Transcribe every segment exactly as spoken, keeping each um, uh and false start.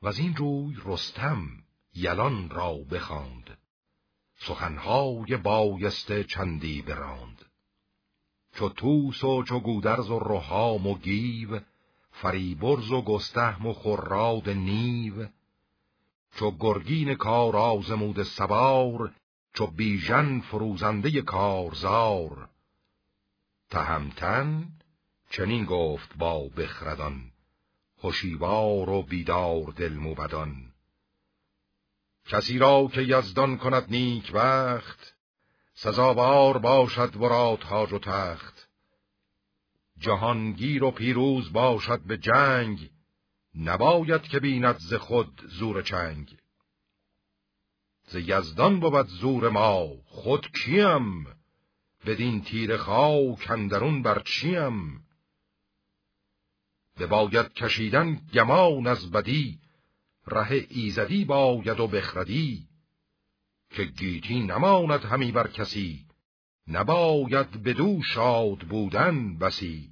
و از این روی رستم یلان را بخواند، سخنهای بایسته چندی براند. چو توس و چو گودرز و رهام و گیو، فریبرز و گستهم و خراد نیو، چو گرگین کار آزمود سوار، چو بیژن فروزنده کارزار. تهمتن چنین گفت با بخردان، هوشیوار و بیدار دل موبدان. کسی را که یزدان کند نیک بخت، سزاوار باشد ورا تاج و تخت. جهانگیر و پیروز باشد به جنگ، نباید که بیند ز خود زور چنگ. ز یزدان بود زور ما خود کیم، بدین تیر خاک اندرون بر چیم. بباید کشیدن گمان از بدی، ره ایزدی باید و بخردی. که گیتی نماند همی بر کسی، نباید بدو شاد بودن بسی.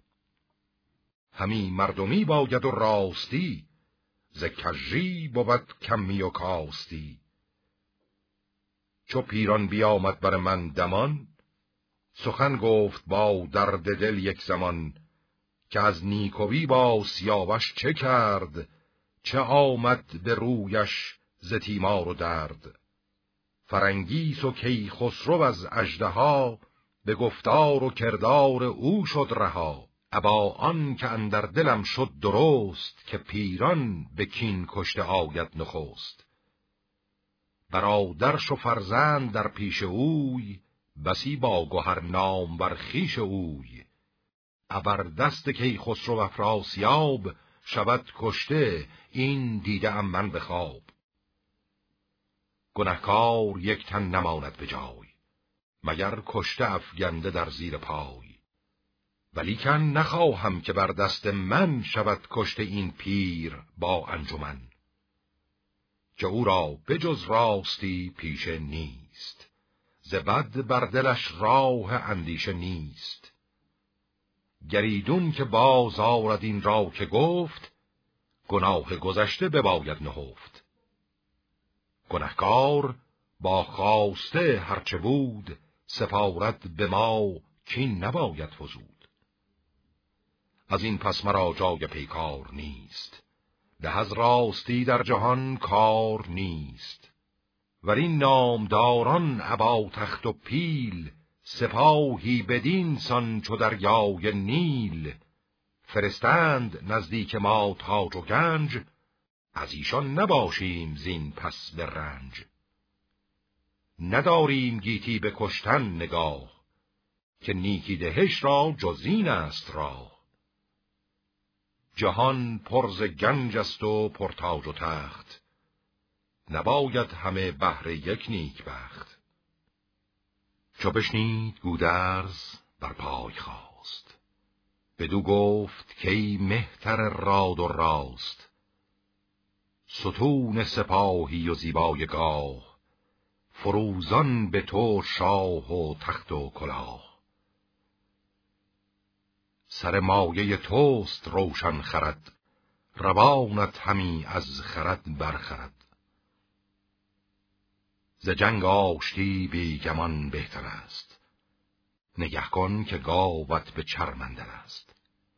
همی مردمی باید و راستی، ز کژی بود کمی و کاستی. چو پیران بیامد بر من دمان، سخن گفت با درد دل یک زمان. که از نیکویی با سیاوش چه کرد، چه آمد به رویش ز تیمار و درد. فرنگیس و کیخسرو از اژدها، به گفتار و کردار او شد رها. ابا آن که اندر دلم شد درست، که پیران به کین کشته آید نخست. برادرش و فرزند در پیش اوی، بسی با گهر نام بر خویش اوی. ابر دست کیخسرو افراسیاب، شود کشته این دیده ام من به خواب. گنهکار یک تن نماند به جای، مگر کشته افگنده در زیر پای. ولیکن نخواهم که بر دست من، شود کشته این پیر با انجمن. که او را بجز راستی پیشه نیست، ز بد بر دلش راه اندیشه نیست. گریدون که باز آرد این را که گفت، گناه گذشته بباید نهفت. گنهکار با خواسته هرچه بود، سپارد به ما کین نباید فزود. از این پس مرا جای پیکار نیست، به از راستی در جهان کار نیست. ور این نامداران ابا تخت و پیل، سپاهی بدین سان چو دریای نیل. فرستند نزدیک ما تاج و گنج، از ایشان نباشیم زین پس به رنج. نداریم گیتی به کشتن نگاه، که نیکی دهش را جزین است راه. جهان پر ز گنج است و پر تاج و تخت، نباید همه بهر یک نیک بخت. چو بشنید گودرز بر پای خاست، بدو گفت که ای مهتر راد و راست. ستون سپاهی و زیبای گاه، فروزان به تو شاه و تخت و کلاه. سر مایه توست روشن خرد، روانت همی از خرد برخرد. ز جنگ آشتی بی گمان بهتر است، نگه کن که گاوت به چرمندر است.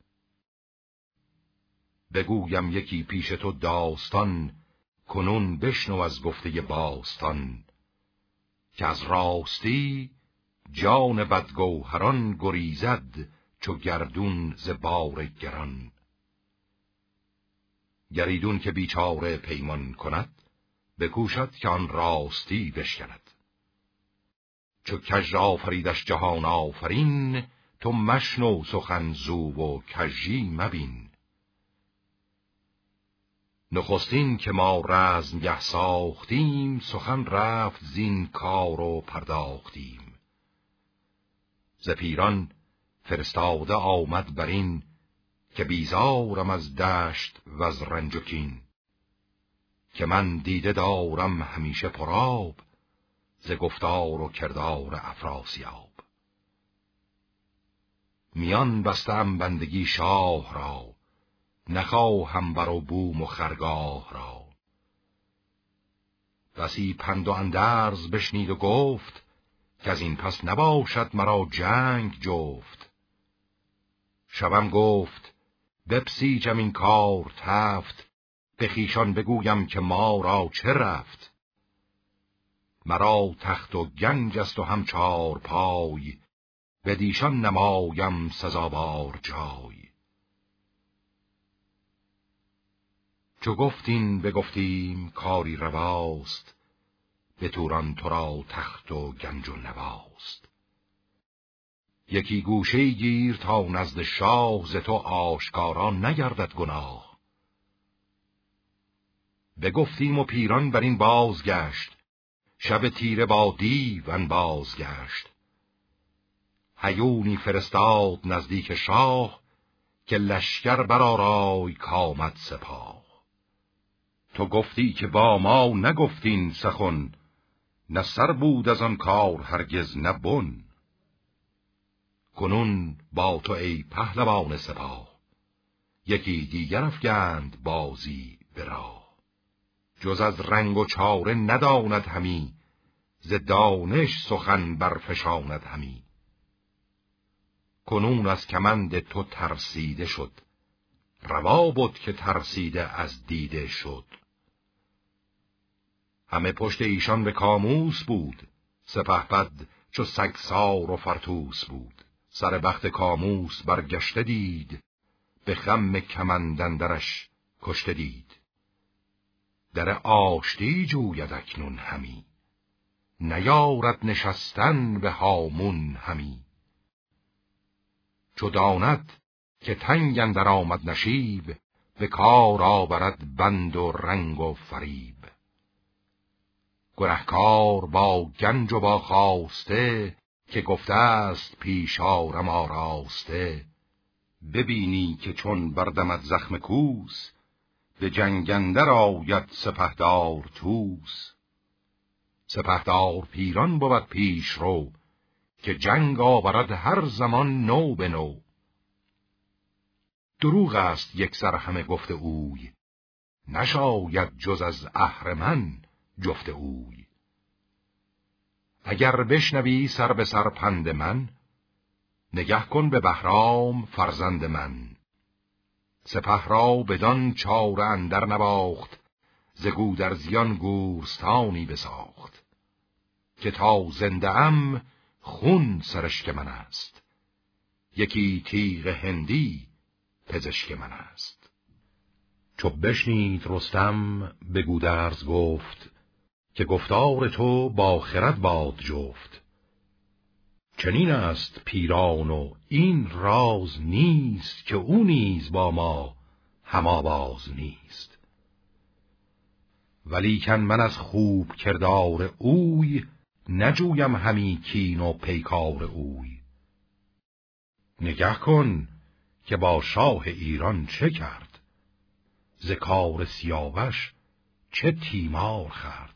بگویم یکی پیش تو داستان، کنون بشنو از گفته باستان. که از راستی جان بدگوهران گریزد، چو گردون ز بار گران. گریدون که بیچاره پیمان کند، بکوشد که آن راستی بشکند. چو کژ آفریدش جهان آفرین، تو مشنو سخن زو و کژی مبین. نخستین که ما رزمگه ساختیم، سخن رفت زین کار و پرداختیم. ز پیران فرستاده آمد برین، که بیزارم از دشت و از رنج و کین. که من دیده دارم همیشه پرآب، ز گفتار و کردار افراسیاب. میان بستم بندگی شاه را، نخواهم بر و بوم و خرگاه را. بسی پند و اندرز بشنید و گفت که از این پس نباشد مرا جنگ جفت. شبم گفت بپسیجم این کار تفت، به خویشان بگویم که ما را چه رفت. مرا تخت و گنج است و هم چار پای، بدیشان نمایم سزاوار جای. چو گفتین بگفتیم کاری رواست، به توران تو را تخت و گنج و نواست. یکی گوشه گیر تا نزد شاه، ز تو آشکارا نگردد گناه. بگفتیم و پیران بر این بازگشت، شب تیره با دیو انباز گشت. هیونی فرستاد نزدیک شاه، که لشکر برآرای کامد سپاه. تو گفتی که با ما نگفتین سخن، نه سر بود از آن کار هرگز نه بن. کنون با تو ای پهلوان سپاه، یکی دیگر افگند بازی به راه. جز از رنگ و چاره نداند همی، ز دانش سخن برفشاند همی. کنون از کمند تو ترسیده شد، روا بود که ترسیده از دیده شد. همه پشت ایشان به کاموس بود، سپهبد چو سگسار و فرتوس بود. سر بخت کاموس برگشته دید، به خم کمند اندرش کشته دید. در آشتی جوید اکنون همی، نیارد نشستن به هامون همی. چو داند که تنگ اندر آمد نشیب، به کار آورد بند و رنگ و فریب. گنهکار با گنج و با خواسته، که گفته است پیش آرم آراسته. ببینی که چون بردمد زخم کوس، به جنگ اندر آید سپهدار توس. سپهدار پیران بود پیش رو، که جنگ آورد هر زمان نو به نو. دروغ است یک سر همه گفته اوی، نشاید جز از اهرمن جفته اوی. اگر بشنوی سر به سر پند من، نگه کن به بهرام فرزند من. سپه را بدان چاره اندر نباخت، ز گودرزیان گورستانی بساخت. که تا زنده ام خون سرشک من است، یکی تیغ هندی پزشک من است. چو بشنید رستم به گودرز گفت، که گفتار تو با خرد باد جفت. چنین است پیران و این راز نیست، که او نیز با ما هم آواز نیست. ولیکن من از خوب کردار اوی، نجویم همی کین و پیکار اوی. نگه کن که با شاه ایران چه کرد، ز کار سیاوش چه تیمار خورد.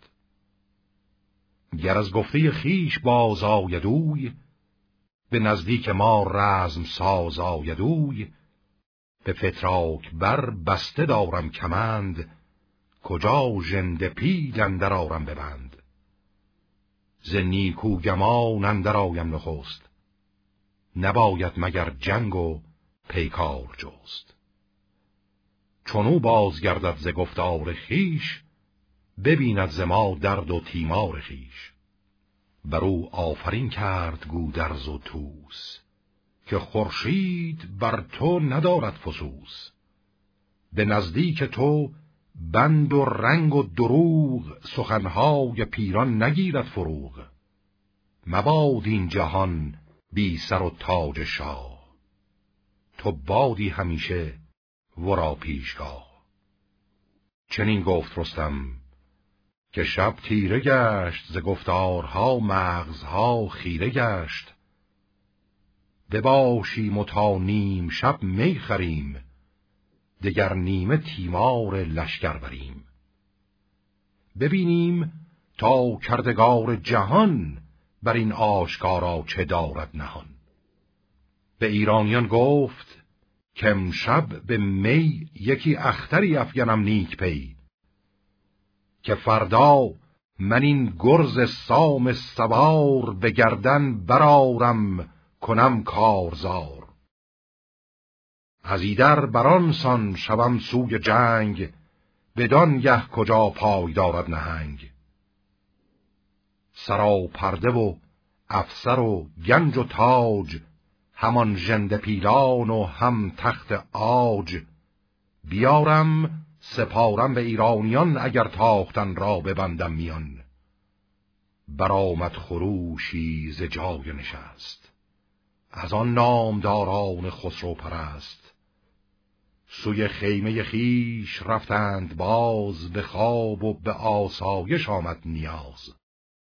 گر از گفته خیش باز آید اوی، به نزدیک ما رزم ساز آید اوی. به فتراک بر بسته دارم کمند، کجا ژنده پیل اندر آرم ببند. ز نیکو گمان اندر آیم نخست، نباید مگر جنگ و پیکار جست. چونو بازگردد ز گفتار خیش، ببیند ز ما درد و تیمار خیش. برو آفرین کرد گودرز و توس، که خورشید بر تو ندارد فسوس. به نزدیک تو بند و رنگ و دروغ، سخنهای پیران نگیرد فروغ. مباد این جهان بی سر و تاج شاه، تو بادی همیشه ورا پیشگاه. چنین گفت رستم که شب تیره گشت، ز گفتارها مغزها خیره گشت. بباشیم و تا نیم شب می خریم، دگر نیمه تیمار لشکر بریم. ببینیم تا کردگار جهان، بر این آشکارا چه دارد نهان. به ایرانیان گفت که امشب به می، یکی اختری افگنم نیک پی. که فردا من این گرز سام سوار به گردن برارم کنم کارزار. از ایدر بران سان شوم سوی جنگ، بدان گه کجا پای دارد نهنگ. سرا پرده و افسر و گنج و تاج، همان ژنده پیلان و هم تخت عاج. بیارم سپارم به ایرانیان، اگر تاختن را ببندم میان. برآمد خروشی ز جای نشست، از آن نامداران خسرو پرست. سوی خیمه خیش رفتند باز، به خواب و به آسایش آمد نیاز.